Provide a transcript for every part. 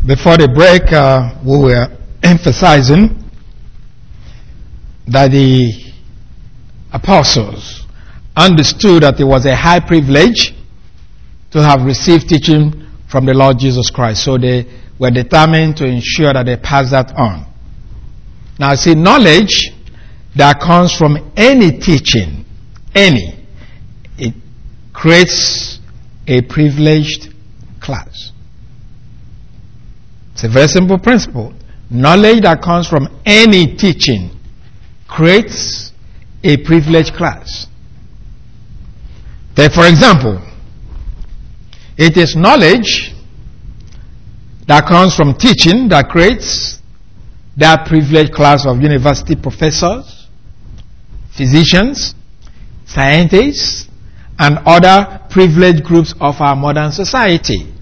Before the break, we were emphasizing that the apostles understood that it was a high privilege to have received teaching from the Lord Jesus Christ. So they were determined to ensure that they passed that on. Now, see, knowledge that comes from any teaching, it creates a privileged class. It's a very simple principle. Knowledge that comes from any teaching creates a privileged class. Take, for example, it is knowledge that comes from teaching that creates that privileged class of university professors, physicians, scientists, and other privileged groups of our modern society.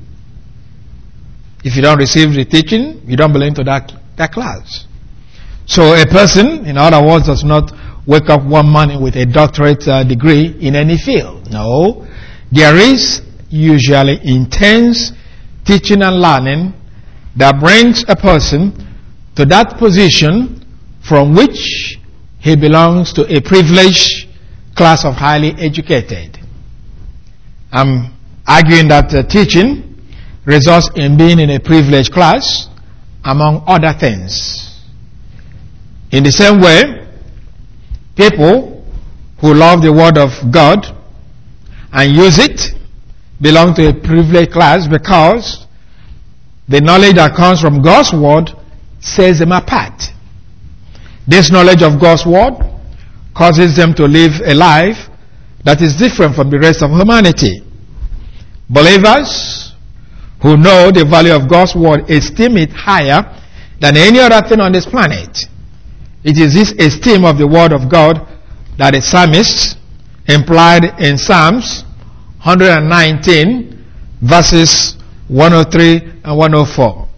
If you don't receive the teaching, you don't belong to that class. So a person, in other words, does not wake up one morning with a doctorate degree in any field. No. There is usually intense teaching and learning that brings a person to that position from which he belongs to a privileged class of highly educated. I'm arguing that teaching results in being in a privileged class, among other things. In the same way, people who love the Word of God and use it belong to a privileged class because the knowledge that comes from God's Word sets them apart. This knowledge of God's Word causes them to live a life that is different from the rest of humanity. Believers who know the value of God's Word esteem it higher than any other thing on this planet. It is this esteem of the Word of God that the psalmist implied in Psalms 119 verses 103 and 104.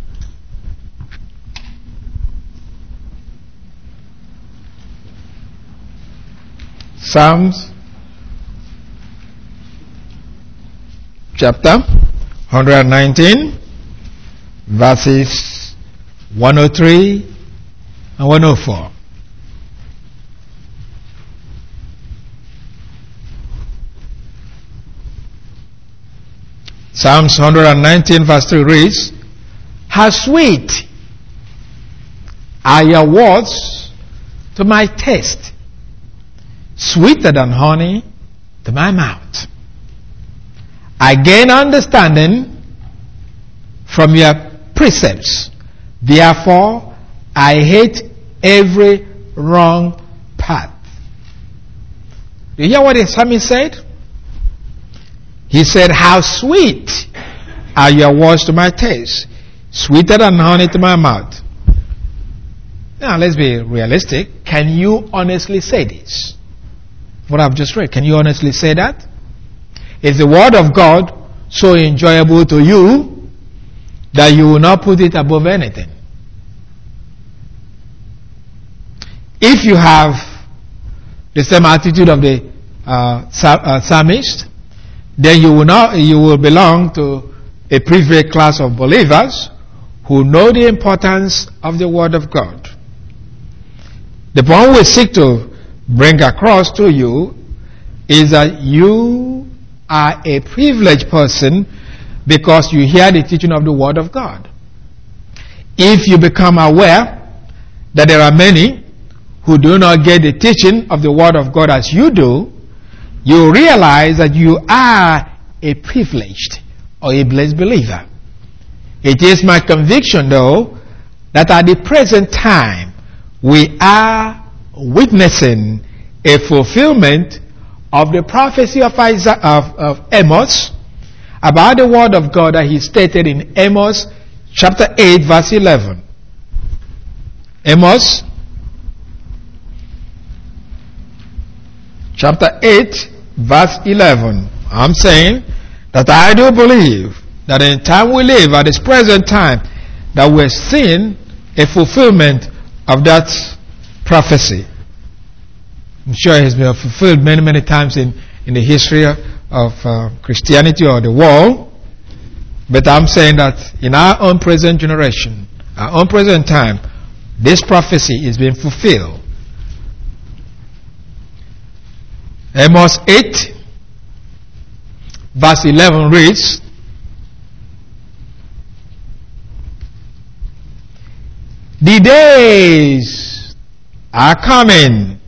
Psalms chapter 119 verses 103 and 104. Psalms 119 verse 3 reads, "How sweet are your words to my taste, sweeter than honey to my mouth. I gain understanding from your precepts. Therefore, I hate every wrong path." Do you hear what the psalmist said? He said, "How sweet are your words to my taste, sweeter than honey to my mouth." Now, let's be realistic. Can you honestly say this? What I've just read, can you honestly say that? Is the Word of God so enjoyable to you that you will not put it above anything? If you have the same attitude of the psalmist, then you will belong to a privileged class of believers who know the importance of the Word of God. The point we seek to bring across to you is that you are a privileged person because you hear the teaching of the Word of God. If you become aware that there are many who do not get the teaching of the Word of God as you do, you realize that you are a privileged or a blessed believer. It is my conviction, though, that at the present time we are witnessing a fulfillment of the prophecy of Amos about the Word of God that he stated in Amos chapter 8 verse 11. Amos chapter 8 verse 11. I'm saying that I do believe that in the time we live, at this present time, that we're seeing a fulfillment of that prophecy. I'm sure it has been fulfilled many, many times in the history of Christianity or the world. But I'm saying that in our own present generation, our own present time, this prophecy is being fulfilled. Amos 8, verse 11 reads, "The days are coming,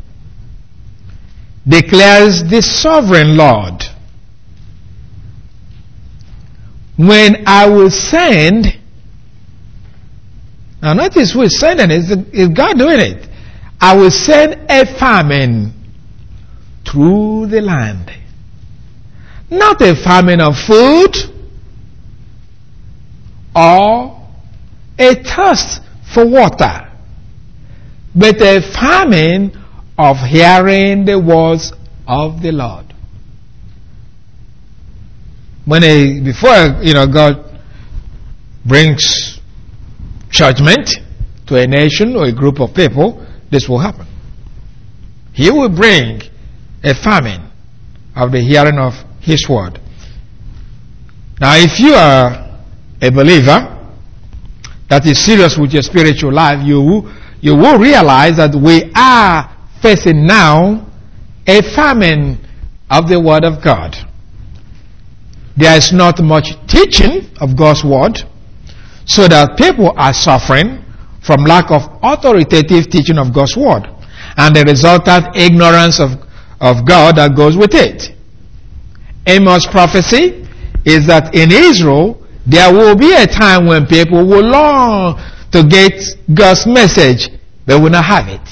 declares the sovereign Lord, when I will send," now notice who is sending it, is God doing it. "I will send a famine through the land." Not a famine of food or a thirst for water, but a famine of hearing the words of the Lord. Before God brings judgment to a nation or a group of people, this will happen. He will bring a famine of the hearing of His word. Now, if you are a believer that is serious with your spiritual life, you will realize that we are facing now a famine of the word of God. There is not much teaching of God's word, so that people are suffering from lack of authoritative teaching of God's word, and the resultant ignorance of God that goes with it. Amos' prophecy is that in Israel there will be a time when people will long to get God's message, but will not have it.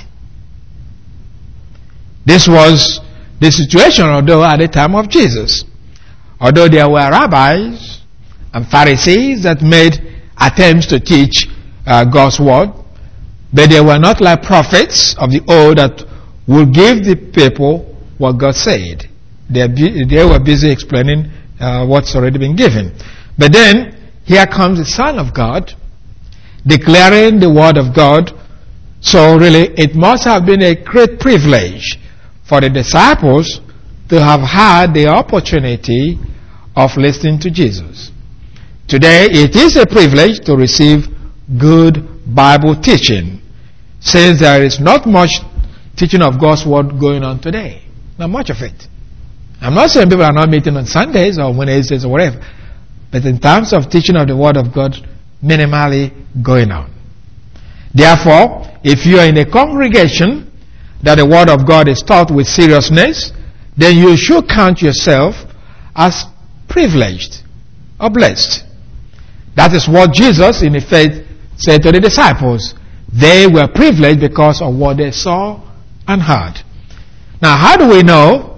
This was the situation, although at the time of Jesus. Although there were rabbis and Pharisees that made attempts to teach God's word, but they were not like prophets of the old that would give the people what God said. They were busy explaining what's already been given. But then, here comes the Son of God, declaring the word of God. So really, it must have been a great privilege for the disciples to have had the opportunity of listening to Jesus. Today, it is a privilege to receive good Bible teaching, since there is not much teaching of God's word going on today. Not much of it. I'm not saying people are not meeting on Sundays or Wednesdays or whatever, but in terms of teaching of the word of God, minimally going on. Therefore, if you are in a congregation that the word of God is taught with seriousness, then you should count yourself as privileged or blessed. That is what Jesus, in effect, said to the disciples. They were privileged because of what they saw and heard. Now, how do we know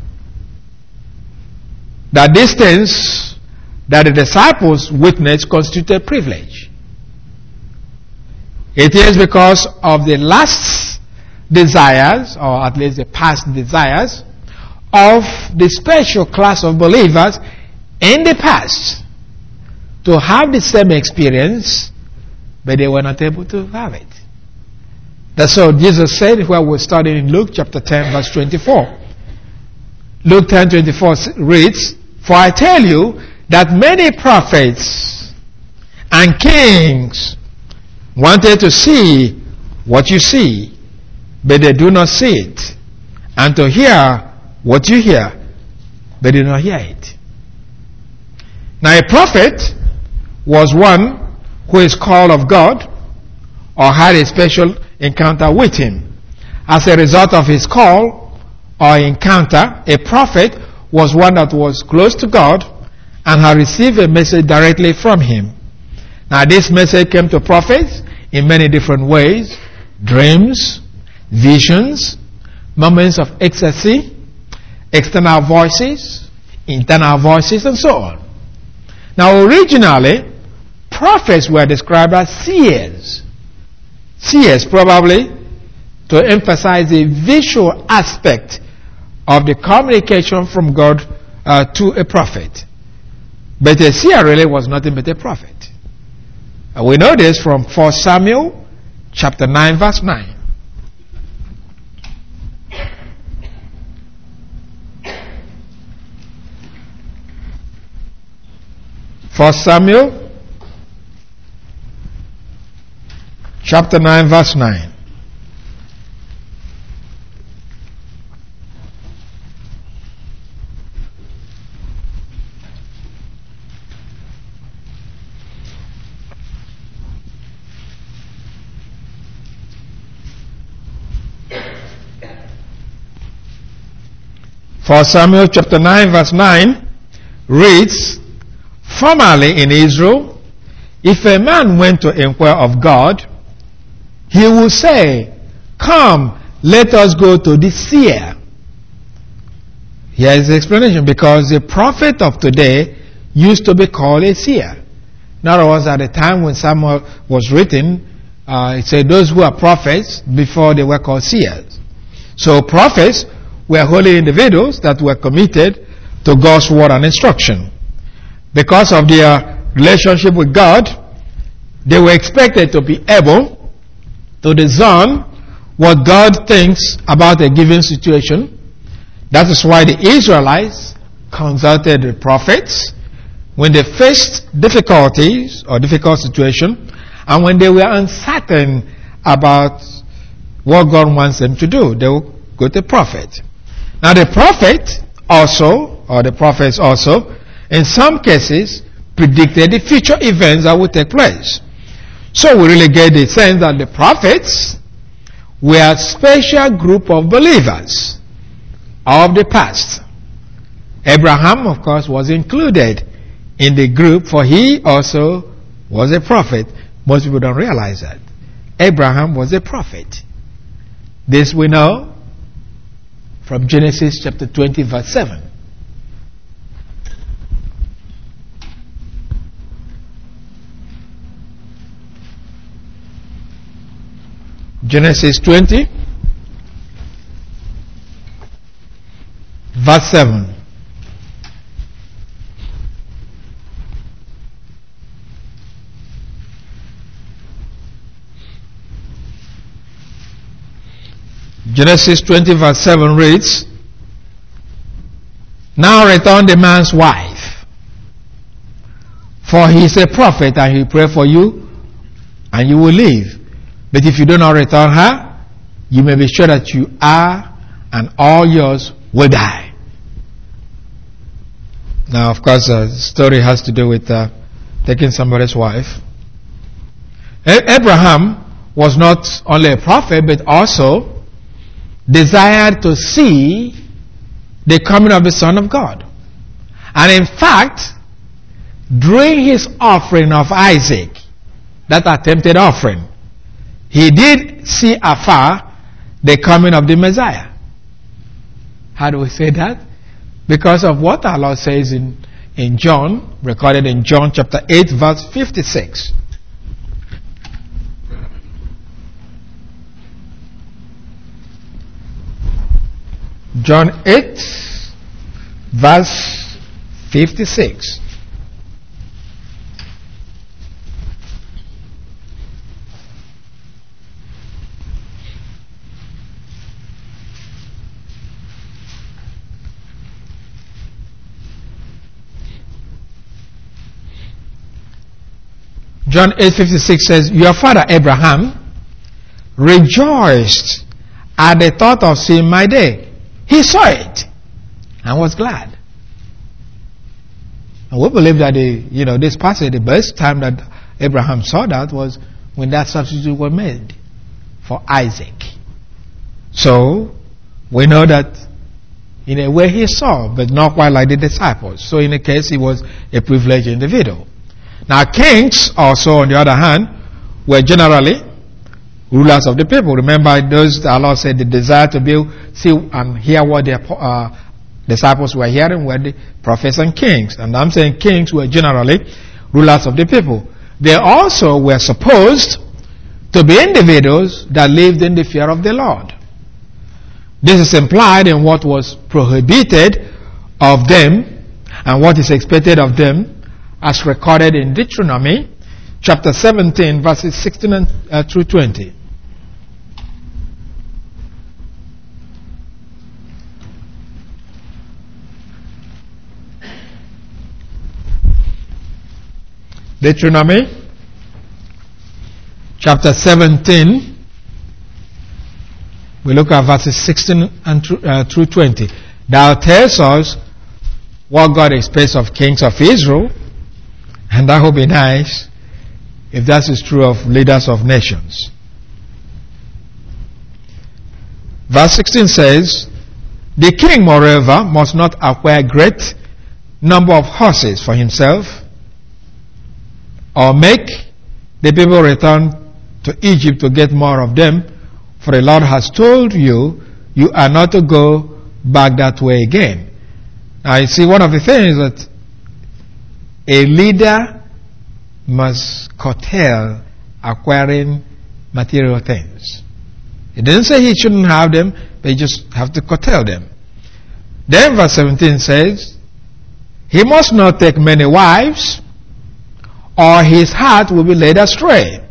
that these things that the disciples witnessed constituted privilege? It is because of the last desires, or at least the past desires, of the special class of believers in the past to have the same experience, but they were not able to have it. That's what Jesus said where we're studying in Luke chapter 10 verse 24. Luke 10:24 reads, "For I tell you that many prophets and kings wanted to see what you see, but they do not see it, and to hear what you hear, but they do not hear it." Now, a prophet was one who is called of God or had a special encounter with Him. As a result of his call or encounter, a prophet was one that was close to God and had received a message directly from Him. Now, this message came to prophets in many different ways: dreams, visions, moments of ecstasy, external voices, internal voices, and so on. Now, originally, prophets were described as seers. Seers, probably to emphasize the visual aspect of the communication from God to a prophet. But a seer really was nothing but a prophet. And we know this from 1 Samuel chapter 9 verse 9. 1 Samuel chapter 9 verse 9. For Samuel chapter 9 verse 9 reads, formerly in Israel, if a man went to inquire of God, he would say, come, let us go to the seer. Here is the explanation, because the prophet of today used to be called a seer. In other words, at the time when Samuel was written, it said those who are prophets before they were called seers. So prophets were holy individuals that were committed to God's word and instruction. Because of their relationship with God, they were expected to be able to discern what God thinks about a given situation. That is why the Israelites consulted the prophets when they faced difficulties or difficult situation, and when they were uncertain about what God wants them to do, they would go to the prophet. Now the prophet also, or the prophets also, in some cases, predicted the future events that would take place. So we really get the sense that the prophets were a special group of believers of the past. Abraham, of course, was included in the group, for he also was a prophet. Most people don't realize that. Abraham was a prophet. This we know from Genesis chapter 20 verse 7. Genesis 20 verse 7. Genesis 20 verse 7 reads, now return the man's wife, for he is a prophet, and he will pray for you, and you will live. But if you do not return her, you may be sure that you are, and all yours will die. Now, of course, the story has to do with taking somebody's wife. Abraham was not only a prophet, but also desired to see the coming of the Son of God. And in fact, during his offering of Isaac, that attempted offering, he did see afar the coming of the Messiah. How do we say that? Because of what our Lord says in John, recorded in John chapter 8 verse 56. John 8 verse 56. John 8:56 says, your father Abraham rejoiced at the thought of seeing my day. He saw it and was glad. And we believe that this passage, the best time that Abraham saw that was when that substitute was made for Isaac. So we know that in a way he saw, but not quite like the disciples. So in a case, he was a privileged individual. Now kings also, on the other hand, were generally rulers of the people. Remember, those our Lord said, the desire to see and hear what their disciples were hearing were the prophets and kings. And I'm saying kings were generally rulers of the people. They also were supposed to be individuals that lived in the fear of the Lord. This is implied in what was prohibited of them and what is expected of them, as recorded in Deuteronomy chapter 17 verses 16 through 20. Deuteronomy chapter 17. We look at verses 16 and through 20. Thou tells us what God expects of kings of Israel, and that would be nice if that is true of leaders of nations. Verse 16 says, the king, moreover, must not acquire great number of horses for himself, or make the people return to Egypt to get more of them, for the Lord has told you, you are not to go back that way again. Now you see, one of the things that a leader must curtail acquiring material things. It didn't say he shouldn't have them, but you just have to curtail them. Then verse 17 says, he must not take many wives, or his heart will be led astray.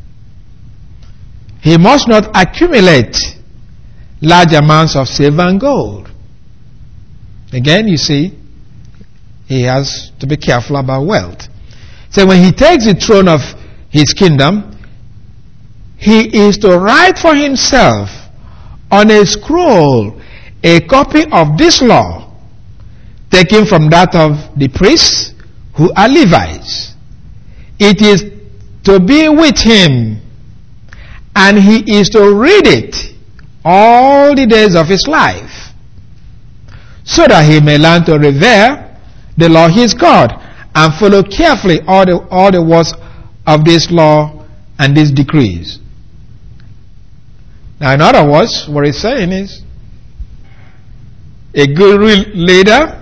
He must not accumulate large amounts of silver and gold. Again, you see, he has to be careful about wealth. So when he takes the throne of his kingdom, he is to write for himself on a scroll a copy of this law, taken from that of the priests who are Levites. It is to be with him, and he is to read it all the days of his life, so that he may learn to revere the Lord his God, and follow carefully all the words of this law and these decrees. Now, in other words, what he's saying is, a good leader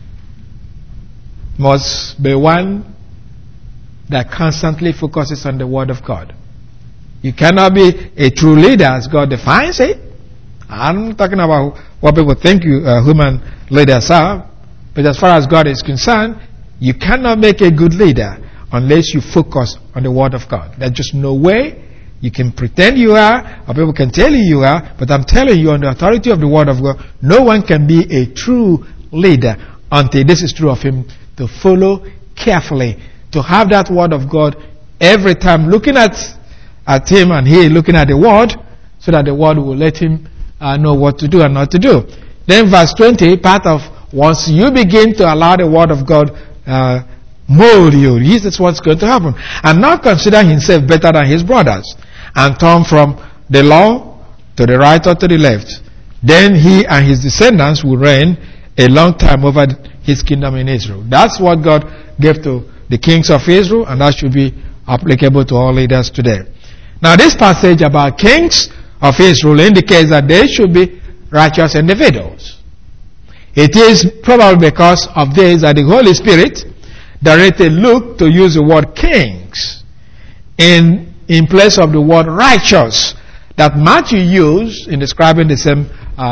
must be one that constantly focuses on the Word of God. You cannot be a true leader as God defines it. I'm talking about what people think human leaders are. But as far as God is concerned, you cannot make a good leader unless you focus on the Word of God. There's just no way. You can pretend you are, or people can tell you are, but I'm telling you, on the authority of the Word of God, no one can be a true leader until this is true of him, to follow carefully, to have that Word of God every time looking at him and he looking at the Word, so that the Word will let him know what to do and not to do. Then verse 20, part of, once you begin to allow the Word of God mold you, this is what's going to happen. And not consider himself better than his brothers, and turn from the law to the right or to the left. Then he and his descendants will reign a long time over his kingdom in Israel. That's what God gave to the kings of Israel, and that should be applicable to all leaders today. Now, this passage about kings of Israel indicates that they should be righteous individuals. It is probably because of this that the Holy Spirit directed Luke to use the word kings in place of the word righteous that Matthew used in describing the same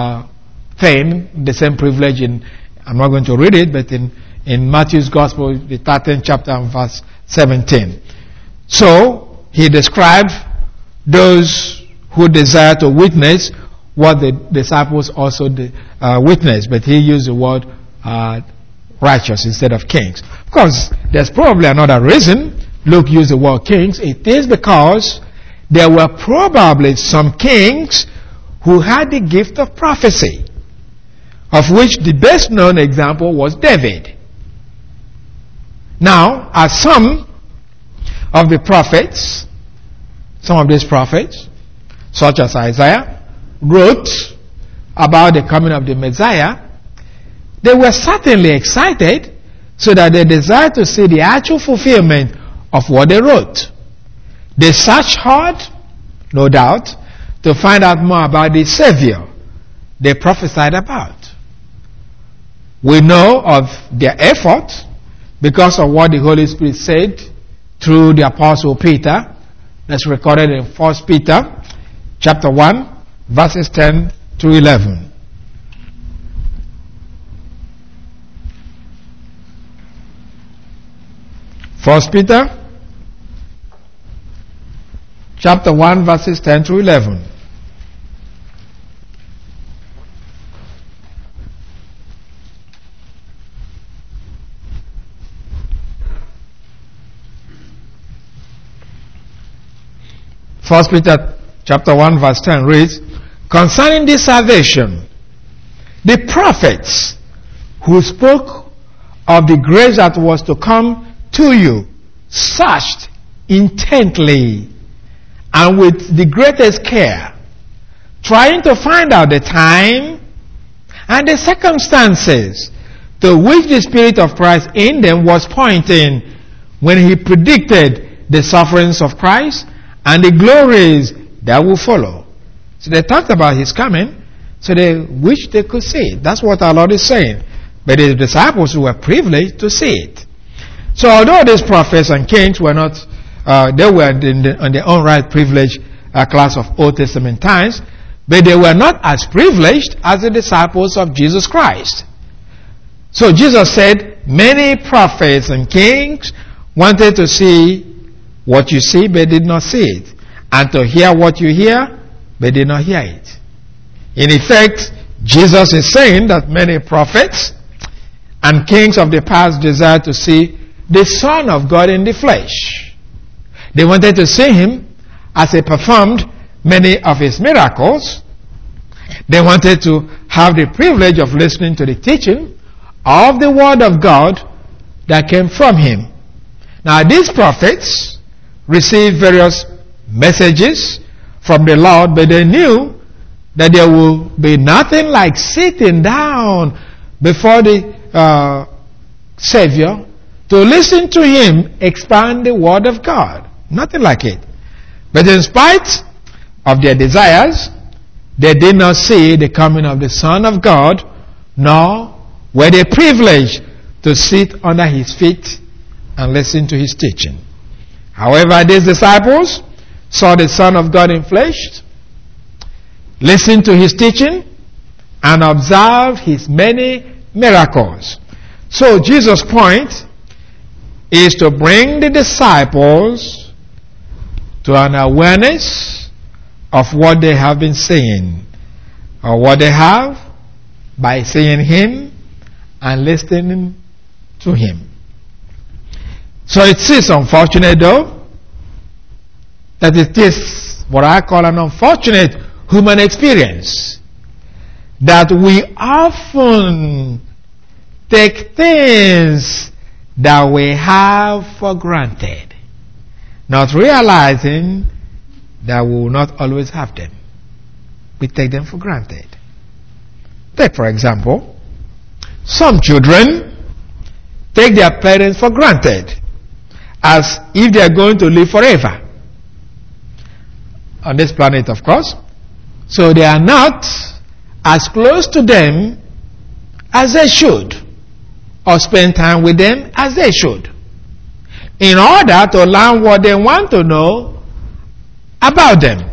thing, the same privilege in, I'm not going to read it, but in Matthew's Gospel, the 13th chapter and verse 17. So, he described those who desire to witness what the disciples also witnessed, but he used the word righteous instead of kings. Of course, there's probably another reason Luke used the word kings. It is because there were probably some kings who had the gift of prophecy, of which the best known example was David. Now, as some of these prophets, such as Isaiah, wrote about the coming of the Messiah, they were certainly excited, so that they desired to see the actual fulfillment of what they wrote. They searched hard, no doubt, to find out more about the Savior they prophesied about. We know of their effort because of what the Holy Spirit said through the Apostle Peter. That's recorded in 1 Peter chapter 1, verses 10 through 11. 1 Peter chapter 1, verses 10 through 11. 1 Peter chapter 1 verse 10 reads, concerning this salvation, the prophets who spoke of the grace that was to come to you searched intently and with the greatest care, trying to find out the time and the circumstances to which the Spirit of Christ in them was pointing when he predicted the sufferings of Christ and the glories that will follow. So they talked about his coming, so they wished they could see it. That's what our Lord is saying. But the disciples were privileged to see it. So although these prophets and kings were not, they were on their own right privileged class of Old Testament times, but they were not as privileged as the disciples of Jesus Christ. So Jesus said, many prophets and kings wanted to see what you see, but did not see it. And to hear what you hear, but did not hear it. In effect, Jesus is saying that many prophets and kings of the past desired to see the Son of God in the flesh. They wanted to see him as he performed many of his miracles. They wanted to have the privilege of listening to the teaching of the Word of God that came from him. Now these prophets received various messages from the Lord, but they knew that there will be nothing like sitting down before the Savior to listen to him expound the Word of God. Nothing like it. But in spite of their desires, they did not see the coming of the Son of God, nor were they privileged to sit under his feet and listen to his teaching. However, these disciples saw the Son of God in flesh, listened to his teaching, and observed his many miracles. So Jesus' point is to bring the disciples to an awareness of what they have been saying, or what they have by seeing him and listening to him. So it is unfortunate though that it is what I call an unfortunate human experience that we often take things that we have for granted, not realizing that we will not always have them. We take them for granted. Take, for example, some children take their parents for granted as if they are going to live forever on this planet, of course. So they are not as close to them as they should, or spend time with them as they should, in order to learn what they want to know about them.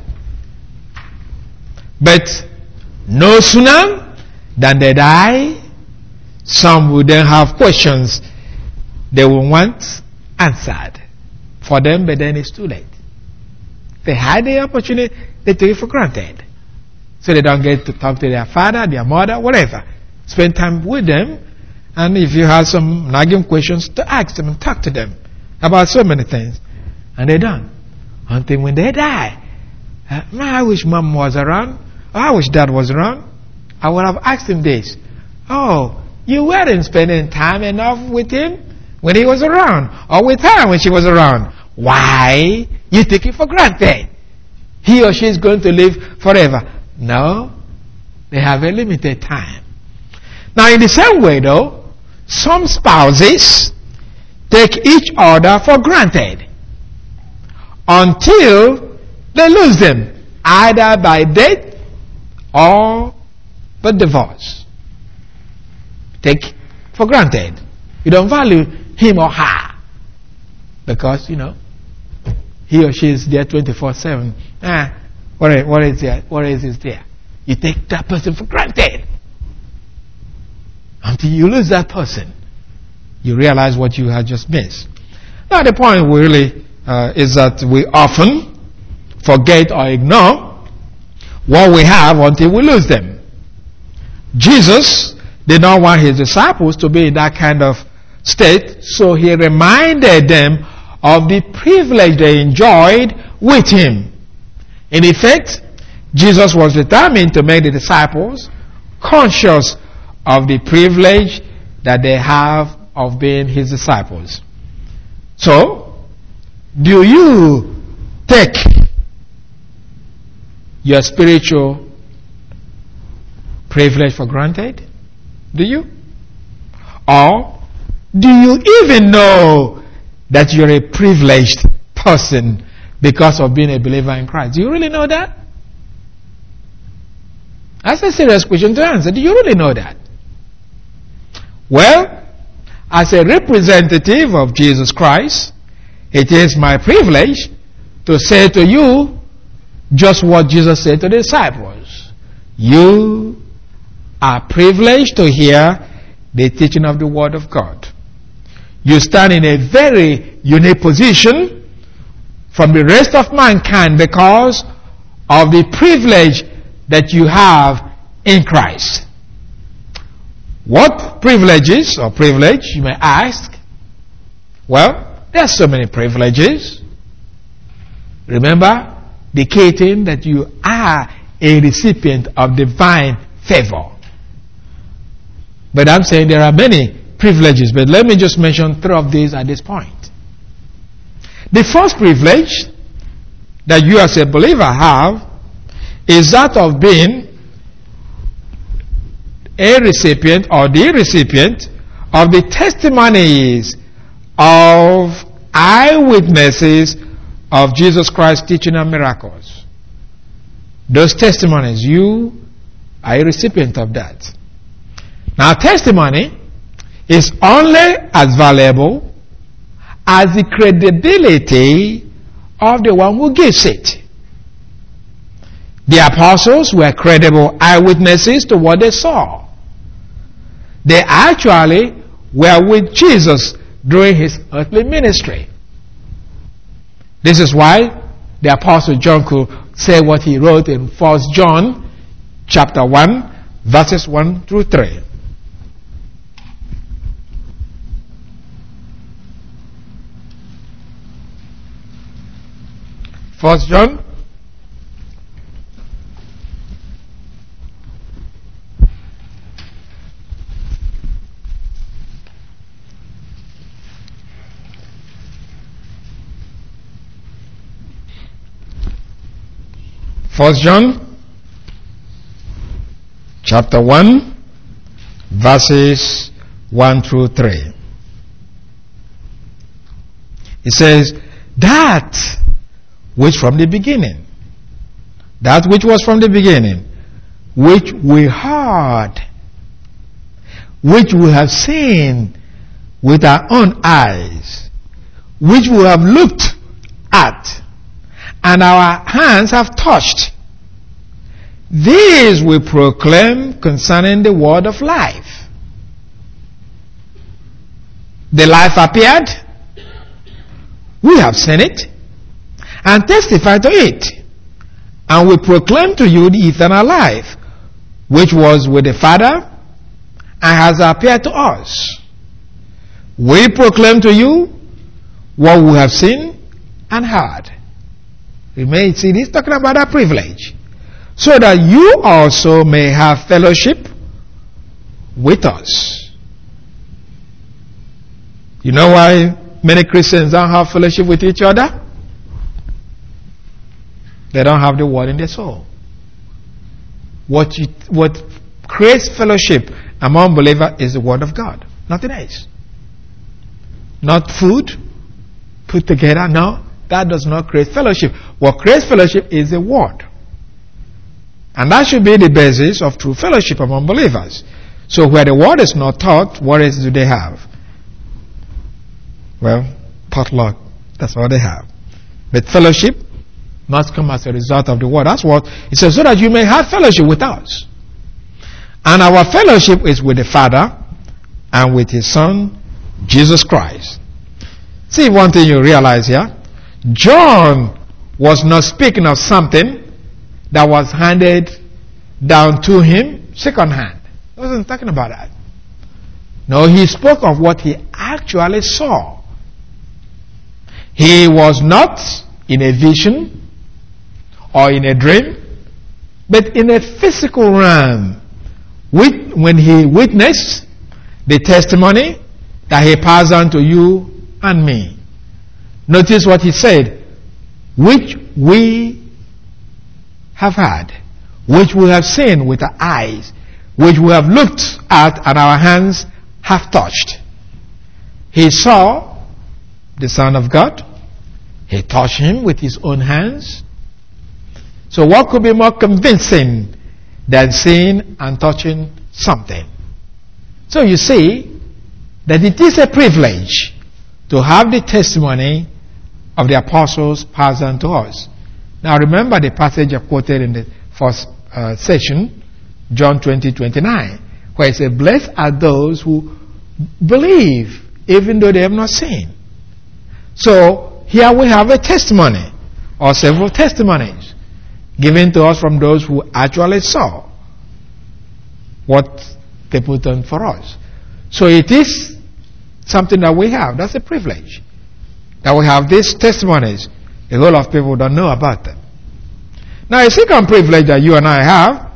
But no sooner than they die, some will then have questions they will want answered for them, but then it's too late. They had the opportunity, they take it for granted. So they don't get to talk to their father, their mother, whatever. Spend time with them, and if you have some nagging questions, to ask them and talk to them about so many things. And they don't. Until when they die. I wish mom was around. Or I wish dad was around. I would have asked him this. Oh, you weren't spending time enough with him when he was around, or with her when she was around. Why? You take it for granted. He or she is going to live forever. No, they have a limited time. Now in the same way though, some spouses take each other for granted until they lose them, either by death or by divorce. Take for granted. You don't value him or her because, he or she is there 24/7. What is there? You take that person for granted. Until you lose that person, you realize what you had just missed. Now the point really is that we often forget or ignore what we have until we lose them. Jesus did not want his disciples to be in that kind of state, so he reminded them of the privilege they enjoyed with him. In effect, Jesus was determined to make the disciples conscious of the privilege that they have of being his disciples. So, do you take your spiritual privilege for granted? Do you? Or do you even know that you're a privileged person because of being a believer in Christ? Do you really know that? That's a serious question to answer. Do you really know that? Well, as a representative of Jesus Christ, it is my privilege to say to you just what Jesus said to the disciples. You are privileged to hear the teaching of the Word of God. You stand in a very unique position from the rest of mankind because of the privilege that you have in Christ. What privileges or privilege, you may ask? Well, there are so many privileges. Remember, indicating that you are a recipient of divine favor. But I'm saying there are many privileges, but let me just mention 3 of these at this point. The first privilege that you as a believer have is that of being a recipient or the recipient of the testimonies of eyewitnesses of Jesus Christ's teaching and miracles. Those testimonies, you are a recipient of that. Now, testimony is only as valuable as the credibility of the one who gives it. The apostles were credible eyewitnesses to what they saw. They actually were with Jesus during his earthly ministry. This is why the apostle John could say what he wrote in 1 John chapter 1 verses 1 through 3. 1 John chapter 1 verses 1 through 3. It says, that which was from the beginning, which we heard, which we have seen with our own eyes, which we have looked at, and our hands have touched. These we proclaim concerning the word of life. The life appeared, we have seen it, and testify to it. And we proclaim to you the eternal life, which was with the Father, and has appeared to us. We proclaim to you what we have seen and heard. We may see this talking about a privilege, so that you also may have fellowship with us. You know why many Christians don't have fellowship with each other? They don't have the word in their soul. What creates fellowship among believers is the word of God. Nothing else. Not food put together. No, that does not create fellowship. What creates fellowship is the word. And that should be the basis of true fellowship among believers. So where the word is not taught, what else do they have? Well, potluck. That's all they have. But fellowship must come as a result of the word. That's what it says, so that you may have fellowship with us. And our fellowship is with the Father and with his Son, Jesus Christ. See one thing you realize here. John was not speaking of something that was handed down to him second hand. He wasn't talking about that. No, he spoke of what he actually saw. He was not in a vision or in a dream, but in a physical realm, when he witnessed the testimony that he passed on to you and me. Notice what he said, which we have had, which we have seen with our eyes, which we have looked at and our hands have touched. He saw the Son of God. He touched him with his own hands. So what could be more convincing than seeing and touching something? So you see that it is a privilege to have the testimony of the apostles passed on to us. Now remember the passage I quoted in the first session, John 20:29, where it said, blessed are those who believe even though they have not seen. So here we have a testimony, or several testimonies, given to us from those who actually saw what they put on for us. So it is something that we have. That's a privilege. That we have these testimonies. A whole lot of people don't know about them. Now a second privilege that you and I have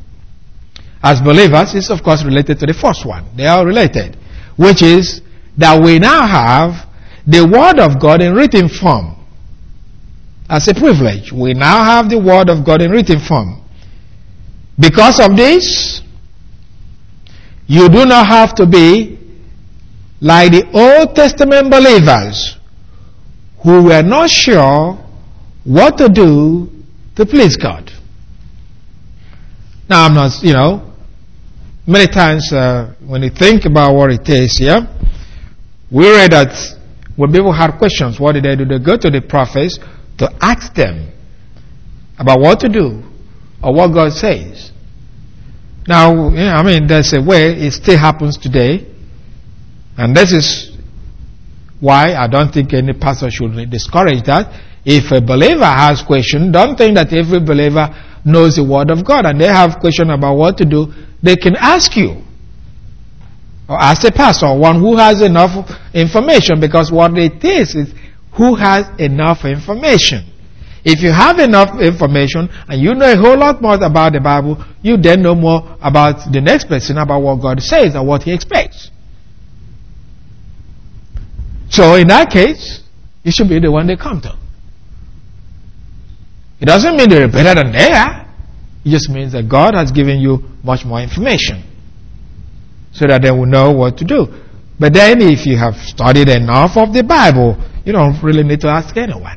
as believers is of course related to the first one. They are related. Which is that we now have the Word of God in written form. That's a privilege. We now have the Word of God in written form. Because of this, you do not have to be like the Old Testament believers who were not sure what to do to please God. Now I'm not, many times when you think about what it is here, we read that when people had questions, what did they do? They go to the prophets to ask them about what to do or what God says. Now, there's a way it still happens today, and this is why I don't think any pastor should discourage that. If a believer has questions, don't think that every believer knows the Word of God and they have questions about what to do. They can ask you, or ask a pastor, or one who has enough information, because what it is who has enough information. If you have enough information and you know a whole lot more about the Bible, you then know more about the next person, about what God says or what He expects. So in that case, you should be the one they come to. It doesn't mean they're better than they are. It just means that God has given you much more information so that they will know what to do. But then if you have studied enough of the Bible, you don't really need to ask anyone.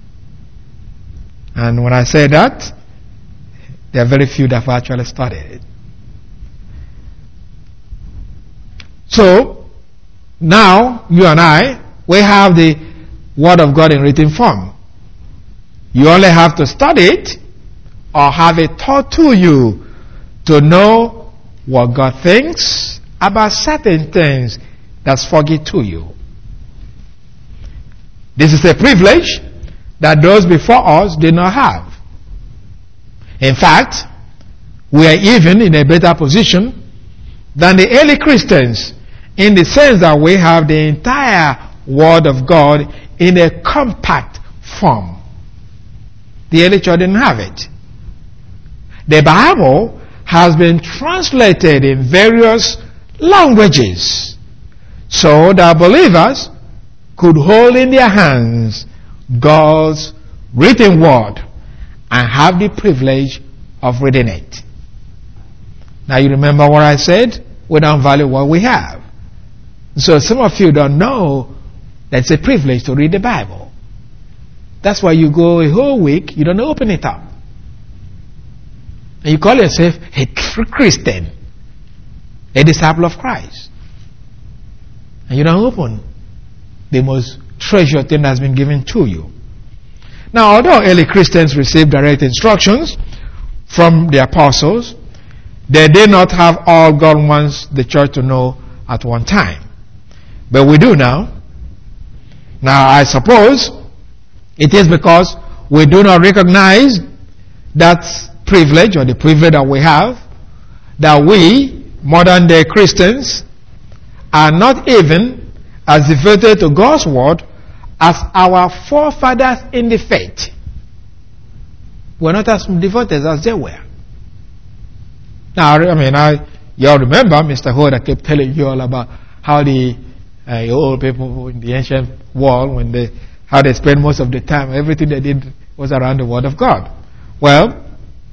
And when I say that, there are very few that have actually studied it. So, now, you and I, we have the Word of God in written form. You only have to study it or have it taught to you to know what God thinks about certain things that's foggy to you. This is a privilege that those before us did not have. In fact, we are even in a better position than the early Christians in the sense that we have the entire Word of God in a compact form. The early church didn't have it. The Bible has been translated in various languages so that believers could hold in their hands God's written word and have the privilege of reading it. Now you remember what I said? We don't value what we have. So some of you don't know that it's a privilege to read the Bible. That's why you go a whole week, you don't open it up. And you call yourself a true Christian, a disciple of Christ. And you don't open the most treasured thing that's been given to you. Now, although early Christians received direct instructions from the apostles, they did not have all God wants the church to know at one time. But we do now. Now, I suppose it is because we do not recognize that privilege, or the privilege that we have, that we, modern day Christians, are not even as devoted to God's word as our forefathers in the faith. were not as devoted as they were. Now, you all remember Mr. Hoda kept telling you all about how the old people in the ancient world, how they spent most of the time, everything they did was around the Word of God. Well,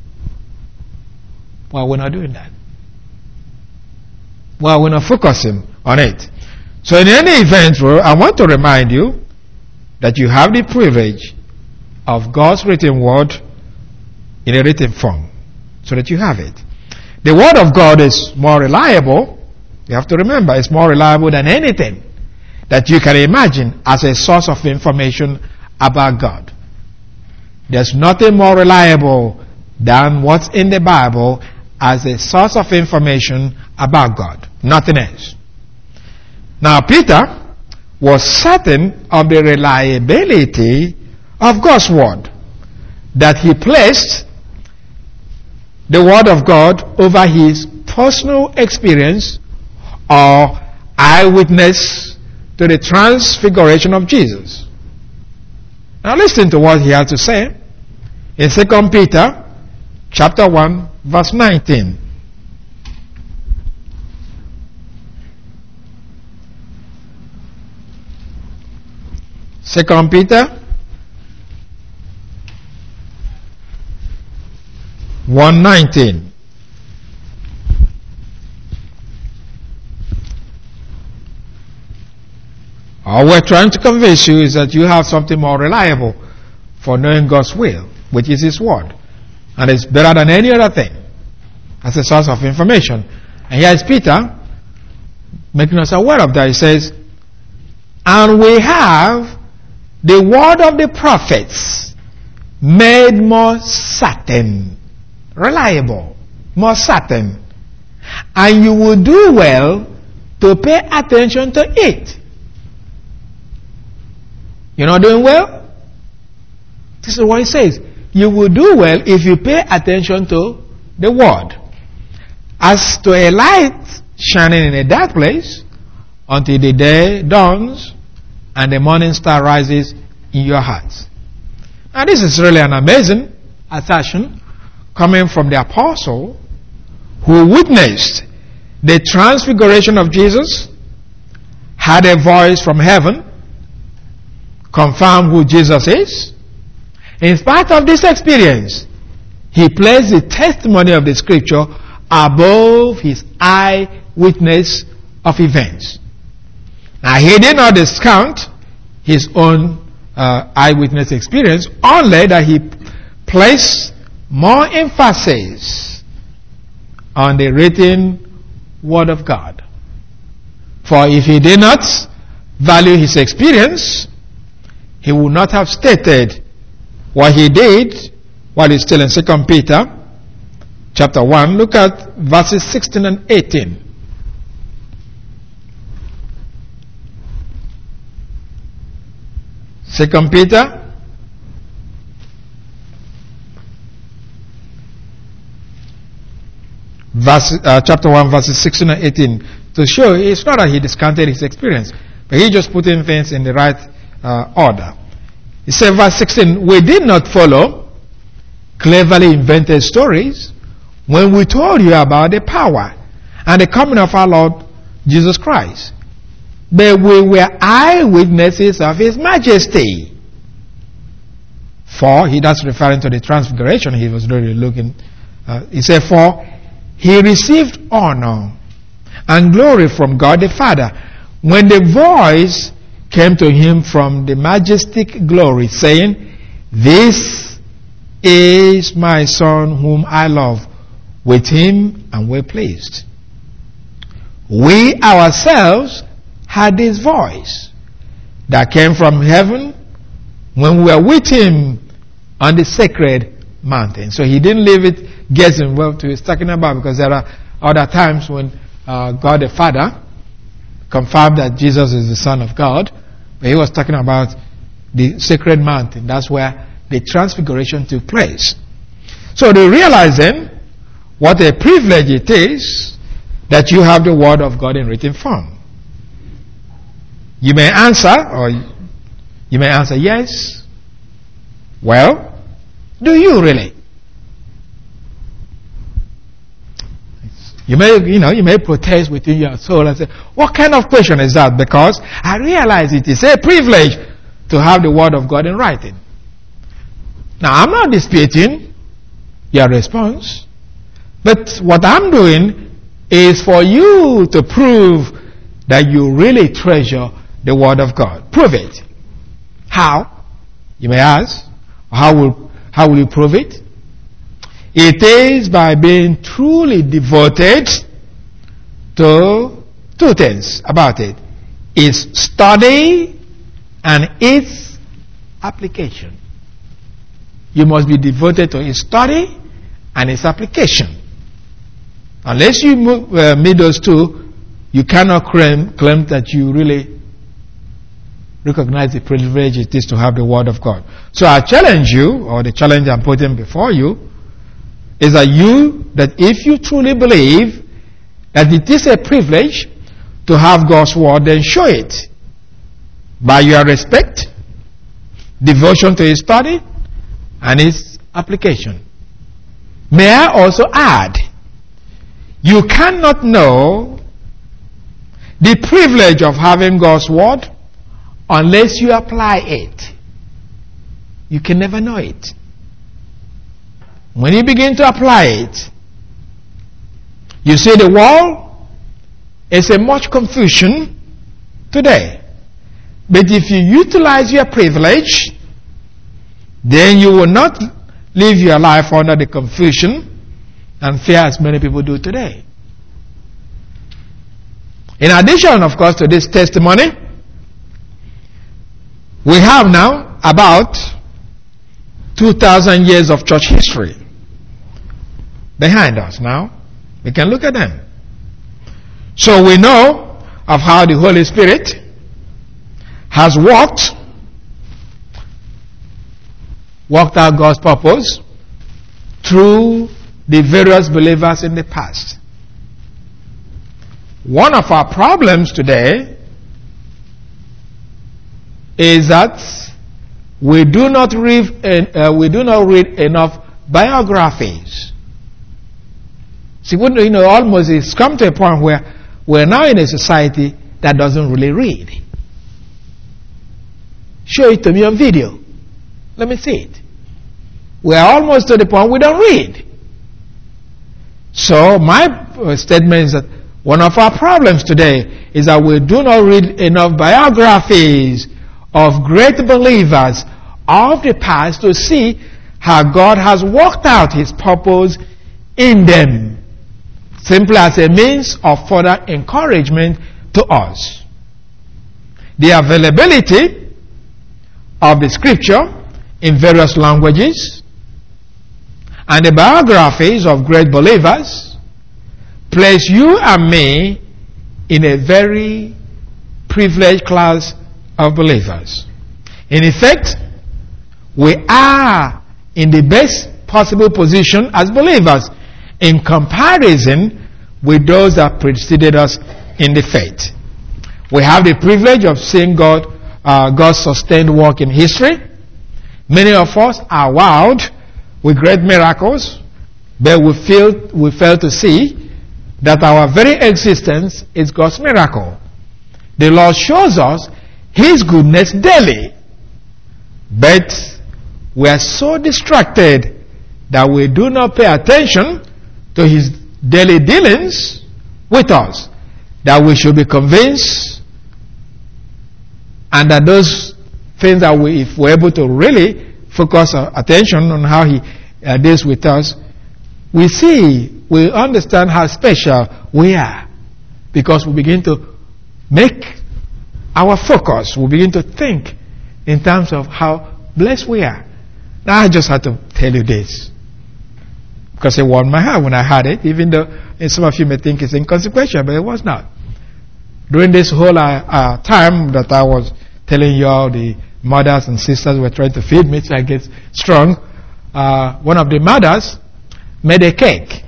we're not doing that. Well, we're not focusing on it. So in any event, I want to remind you that you have the privilege of God's written word in a written form, so that you have it. The Word of God is more reliable. You have to remember, it's more reliable than anything that you can imagine as a source of information about God. There's nothing more reliable than what's in the Bible as a source of information about God. Nothing else. Now, Peter was certain of the reliability of God's Word, that he placed the Word of God over his personal experience or eyewitness to the transfiguration of Jesus. Now listen to what he had to say in 2 Peter chapter 1 verse 19. Second Peter 1:19. All we're trying to convince you is that you have something more reliable for knowing God's will, which is His Word. And it's better than any other thing as a source of information. And here is Peter making us aware of that. He says, and we have the word of the prophets made more certain, reliable, more certain. And you will do well to pay attention to it. You're not doing well? This is what he says. You will do well if you pay attention to the word. As to a light shining in a dark place until the day dawns and the morning star rises in your hearts. Now this is really an amazing assertion coming from the apostle who witnessed the transfiguration of Jesus, had a voice from heaven, confirmed who Jesus is. In spite of this experience, he placed the testimony of the scripture above his eyewitness of events. Now he did not discount his own eyewitness experience, only that he placed more emphasis on the written word of God. For if he did not value his experience, he would not have stated what he did while he's still in 2 Peter chapter 1. Look at verses 16 and 18. Second Peter chapter 1 verses 16 and 18, to show it's not that he discounted his experience, but he just put in things in the right order. He said, verse 16, we did not follow cleverly invented stories when we told you about the power and the coming of our Lord Jesus Christ, but we were eyewitnesses of His majesty. For, that's referring to the transfiguration he was really looking. He said, for he received honor and glory from God the Father when the voice came to him from the majestic glory, saying, this is my Son whom I love. With him and we're pleased. We ourselves had this voice that came from heaven when we were with him on the sacred mountain. So he didn't leave it guessing what he was talking about, because there are other times when God the Father confirmed that Jesus is the Son of God, but he was talking about the sacred mountain. That's where the transfiguration took place. So they realize then what a privilege it is that you have the Word of God in written form. You may answer, or you may answer yes. Well, do you really? You may protest within your soul and say, what kind of question is that? Because I realize it is a privilege to have the Word of God in writing. Now, I'm not disputing your response, but what I'm doing is for you to prove that you really treasure the Word of God. Prove it. How? You may ask. How will you prove it? It is by being truly devoted to two things about it. Its study and its application. You must be devoted to its study and its application. Unless you meet those two, you cannot claim that you really recognize the privilege it is to have the Word of God. So I challenge you, or the challenge I'm putting before you, is that if you truly believe that it is a privilege to have God's Word, then show it by your respect, devotion to His study, and His application. May I also add, you cannot know the privilege of having God's Word unless you apply it. You can never know it. When you begin to apply it, you see the world is in much confusion today. But if you utilize your privilege, then you will not live your life under the confusion and fear as many people do today. In addition, of course, to this testimony, we have now about 2,000 years of church history behind us now. We can look at them. So we know of how the Holy Spirit has worked out God's purpose through the various believers in the past. One of our problems today is that we do not read enough biographies. See, almost it's come to a point where we're now in a society that doesn't really read. Show it to me on video. Let me see it. We're almost to the point we don't read. So my statement is that one of our problems today is that we do not read enough biographies of great believers of the past to see how God has worked out His purpose in them, simply as a means of further encouragement to us. The availability of the Scripture in various languages and the biographies of great believers place you and me in a very privileged class of believers. In effect, we are in the best possible position as believers in comparison with those that preceded us in the faith. We have the privilege of seeing God's sustained work in history. Many of us are wowed with great miracles, but we fail to see that our very existence is God's miracle. The Lord shows us His goodness daily, but we are so distracted that we do not pay attention to His daily dealings with us, that we should be convinced, and that those things that if we're able to really focus our attention on how He deals with us, we understand how special we are, because we begin to make our focus, we begin to think in terms of how blessed we are. Now I just had to tell you this, because it warmed my heart when I heard it, even though some of you may think it's inconsequential, but it was not. During this whole time that I was telling you all the mothers and sisters were trying to feed me so I get strong, one of the mothers made a cake.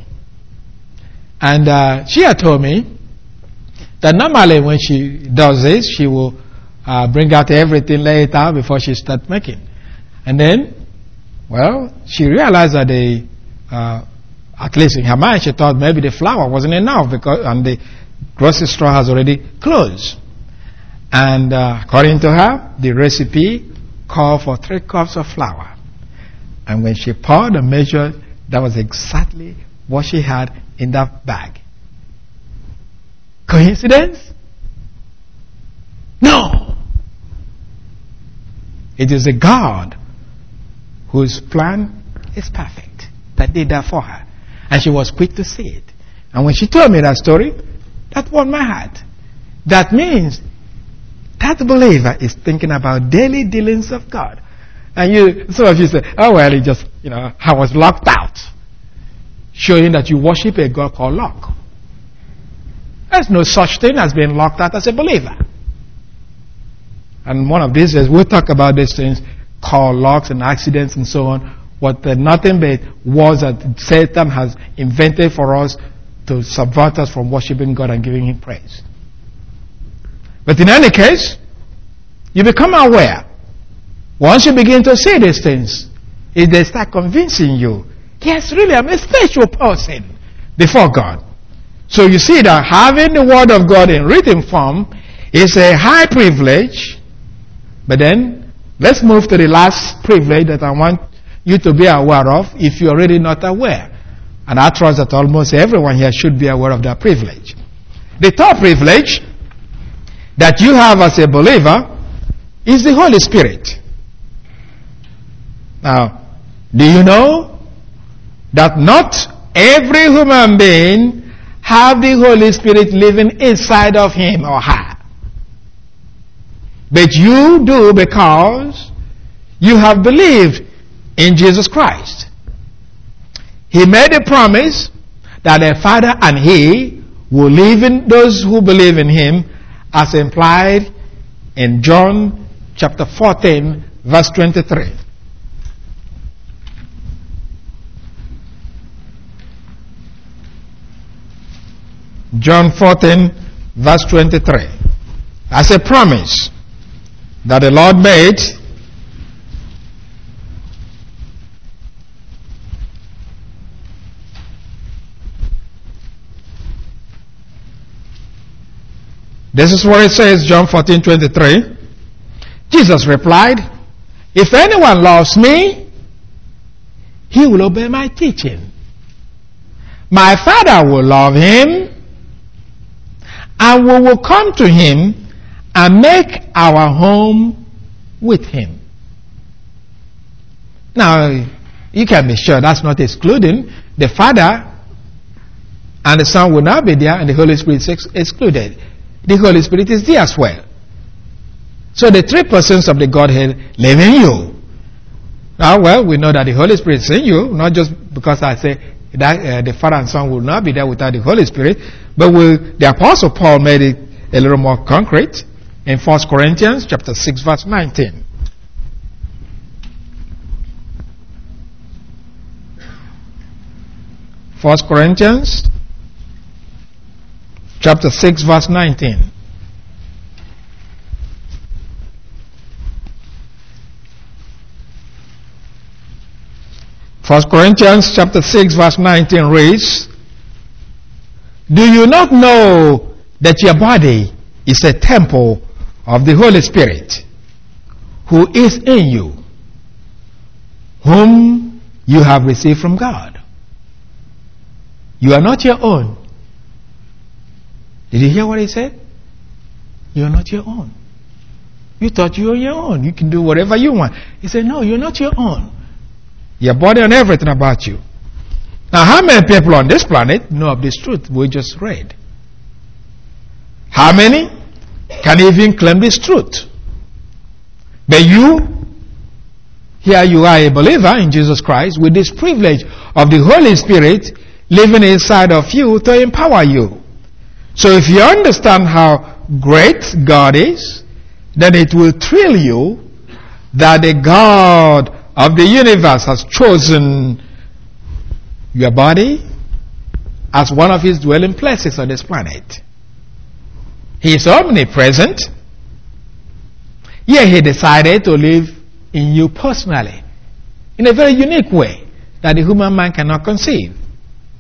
And she had told me that normally when she does this, she will bring out everything, lay it out before she starts making. And then, well, she realized that At least in her mind, she thought maybe the flour wasn't enough and the grocery store has already closed. And according to her, the recipe called for 3 cups of flour. And when she poured and measured, that was exactly what she had in that bag. Coincidence? No. It is a God whose plan is perfect that did that for her. And she was quick to see it. And when she told me that story, that warmed my heart. That means that believer is thinking about daily dealings of God. And some of you say, oh well, it just, I was locked out. Showing that you worship a God called luck. There's no such thing as being locked out as a believer. And one of these days, we'll talk about these things called locks and accidents and so on. What nothing but words that Satan has invented for us to subvert us from worshiping God and giving Him praise. But in any case, you become aware. Once you begin to see these things, if they start convincing you, yes, really, I'm a spiritual person before God. So you see that having the Word of God in written form is a high privilege. But then, let's move to the last privilege that I want you to be aware of if you're already not aware. And I trust that almost everyone here should be aware of that privilege. The third privilege that you have as a believer is the Holy Spirit. Now, do you know that not every human being have the Holy Spirit living inside of him or her? But you do because you have believed in Jesus Christ. He made a promise that the Father and He will live in those who believe in Him, as implied in John chapter 14, verse 23. John 14, verse 23. As a promise that the Lord made, this is what it says, John 14:23. Jesus replied, if anyone loves me, he will obey my teaching. My Father will love him, and we will come to him and make our home with him. Now, you can be sure that's not excluding the Father and the Son will not be there, and the Holy Spirit is excluded. The Holy Spirit is there as well. So the 3 persons of the Godhead live in you. Now, well, we know that the Holy Spirit is in you, not just because I say that the Father and Son will not be there without the Holy Spirit, but the Apostle Paul made it a little more concrete in 1 Corinthians chapter 6, verse 19. First Corinthians chapter 6, verse 19. First Corinthians chapter 6, verse 19 reads, do you not know that your body is a temple of the Holy Spirit, who is in you, whom you have received from God? You are not your own. Did you hear what he said? You are not your own. You thought you were your own. You can do whatever you want. He said, no, you're not your own. Your body and everything about you. Now, how many people on this planet know of this truth we just read? How many can even claim this truth? But here you are a believer in Jesus Christ with this privilege of the Holy Spirit living inside of you to empower you. So if you understand how great God is, then it will thrill you that the God of the universe has chosen your body as one of His dwelling places on this planet. He is omnipresent, yet He decided to live in you personally in a very unique way that the human mind cannot conceive.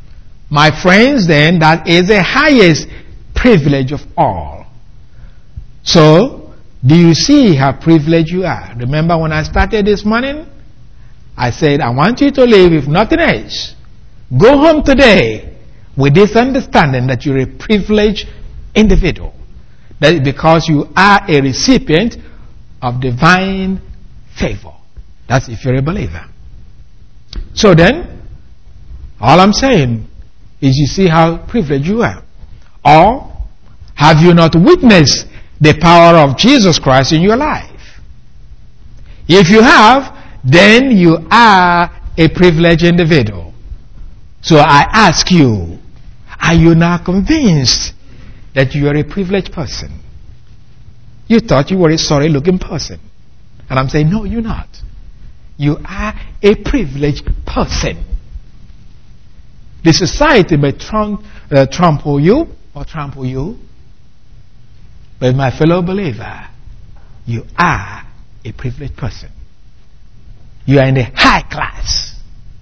My friends, then, that is the highest privilege of all. So, do you see how privileged you are? Remember when I started this morning? I said, I want you to live, if nothing else, go home today with this understanding that you're a privileged individual. That is because you are a recipient of divine favor. That's if you're a believer. So then, all I'm saying is you see how privileged you are. Or, have you not witnessed the power of Jesus Christ in your life? If you have, then you are a privileged individual. So I ask you, are you now convinced that you are a privileged person? You thought you were a sorry looking person. And I'm saying, no, you're not. You are a privileged person. The society may trample you or trample you. But my fellow believer, you are a privileged person. You are in the high class.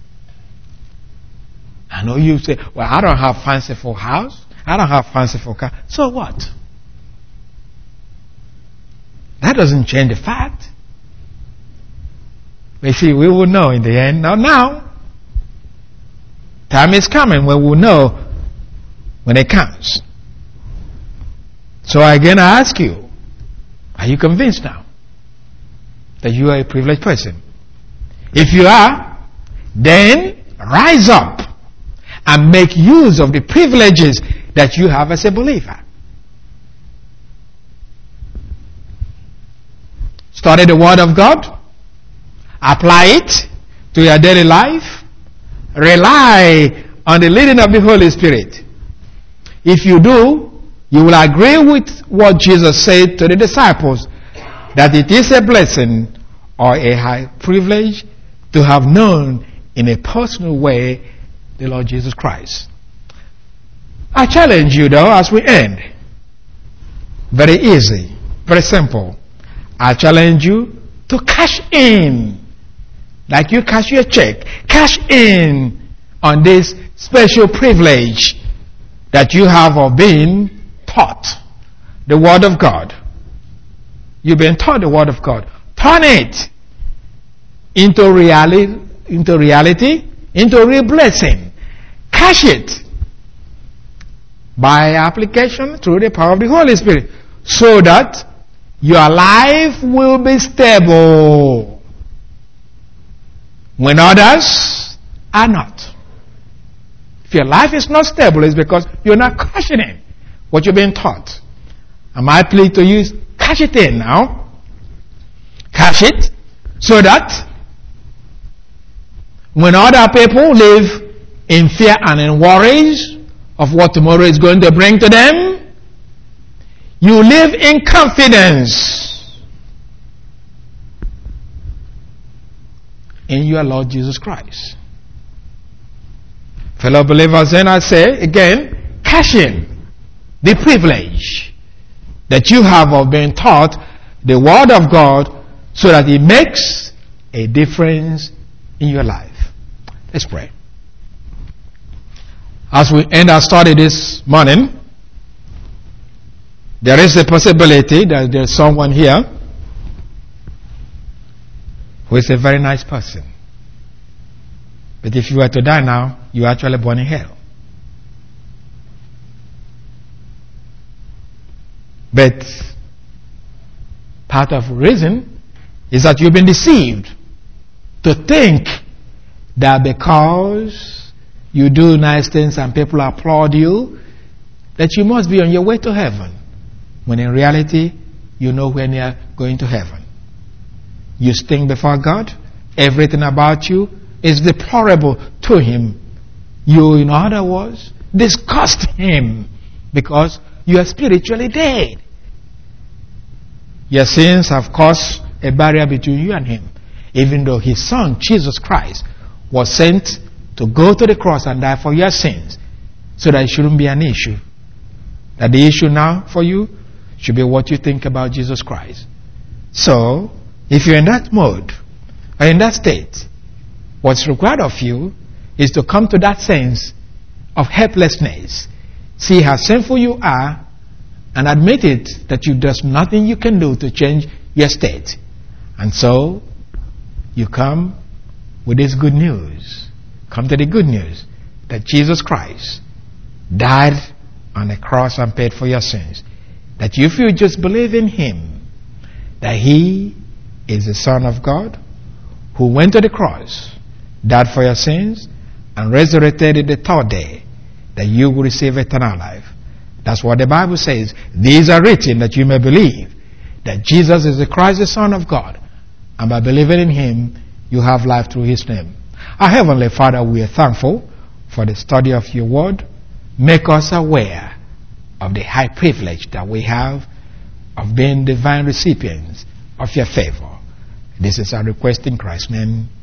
I know you say, well, I don't have fanciful house. I don't have fanciful car. So what? That doesn't change the fact. But see, we will know in the end. Now, time is coming when we'll know when it comes. So again, I ask you, are you convinced now that you are a privileged person? If you are, then rise up and make use of the privileges that you have as a believer. Study the Word of God. Apply it to your daily life. Rely on the leading of the Holy Spirit. If you do, you will agree with what Jesus said to the disciples, that it is a blessing or a high privilege to have known in a personal way the Lord Jesus Christ. I challenge you though as we end. Very easy, very simple. I challenge you to cash in. Like you cash your check. Cash in on this special privilege that you have of being taught the Word of God. You've been taught the Word of God. Turn it into reality, into real blessing. Cash it by application through the power of the Holy Spirit, so that your life will be stable when others are not. If your life is not stable, it's because you're not cashing in what you're being taught. And my plea to you is cash it in now. Cash it so that when other people live in fear and in worries of what tomorrow is going to bring to them, you live in confidence in your Lord Jesus Christ. Fellow believers, then I say again, cash in the privilege that you have of being taught the Word of God so that it makes a difference in your life. Let's pray. As we end our study this morning, there is a possibility that there's someone here who is a very nice person. But if you were to die now, you're actually born in hell. But part of the reason is that you've been deceived to think that because you do nice things and people applaud you, that you must be on your way to heaven. When in reality, you're nowhere near going to heaven. You stink before God. Everything about you is deplorable to Him. You, in other words, disgust Him because you are spiritually dead. Your sins have caused a barrier between you and Him, even though His Son, Jesus Christ, was sent to go to the cross and die for your sins, so that it shouldn't be an issue. That the issue now for you should be what you think about Jesus Christ. So, if you're in that mode, or in that state, what's required of you is to come to that sense of helplessness. See how sinful you are and admit it that there's nothing you can do to change your state. And so you come with this good news. Come to the good news that Jesus Christ died on the cross and paid for your sins. That if you just believe in Him, that He is the Son of God who went to the cross, died for your sins, and resurrected the third day, that you will receive eternal life. That's what the Bible says. These are written that you may believe that Jesus is the Christ, the Son of God, and by believing in Him, you have life through His name. Our Heavenly Father, we are thankful for the study of your word. Make us aware of the high privilege that we have of being divine recipients of your favor. This is our request in Christ's name.